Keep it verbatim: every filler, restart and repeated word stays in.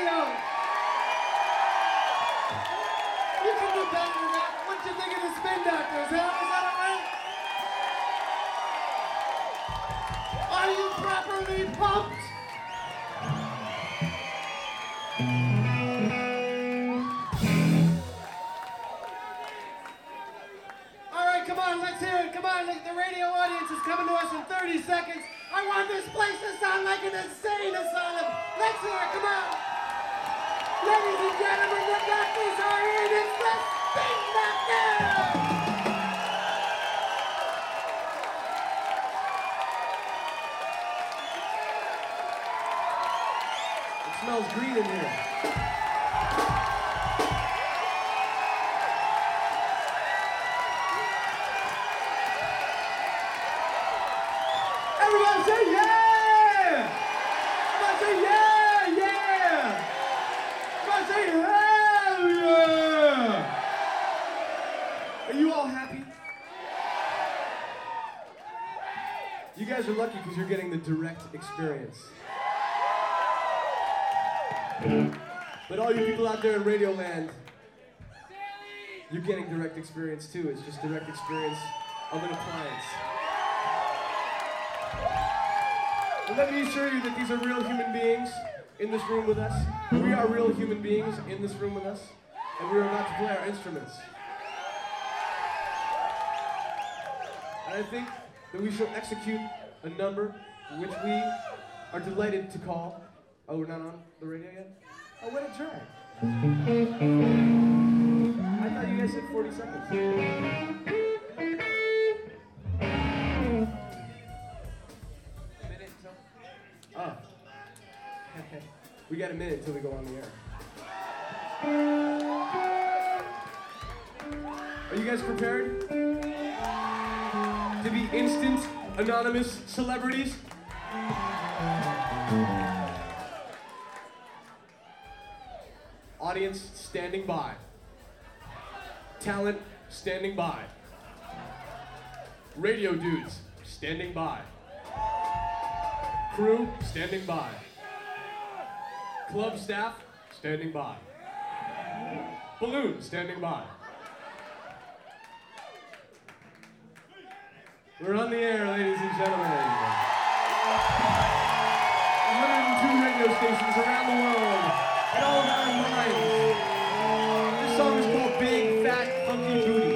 radio. You can do better than that. What you think of the Spin Doctors, huh? Is that all right? Are you properly pumped? All right, come on, let's hear it. Come on, the radio audience is coming to us in thirty seconds. I want this place to sound like an insane asylum. Let's hear it, come on. Ladies and gentlemen, the doctors are in. It's the Spin Doctors! It smells green in here. Everybody say yeah! Everybody say yeah, yeah! Everybody say hell yeah! Are you all happy? You guys are lucky because you're getting the direct experience. But all you people out there in Radio Land, you're getting direct experience too. It's just direct experience of an appliance. And let me assure you that these are real human beings in this room with us. We are real human beings in this room with us, and we are about to play our instruments. And I think that we shall execute a number which we are delighted to call. Oh, we're not on the radio yet? Oh, what a drag. I thought you guys said forty seconds. Oh. We got a minute until we go on the air. Are you guys prepared to be instant, anonymous celebrities? Audience standing by. Talent standing by. Radio dudes standing by. Crew standing by. Club staff standing by. Balloon standing by. We're on the air, ladies and gentlemen. one hundred two radio stations around the world, and all of our minds. This song is called Big Fat Funky Booty.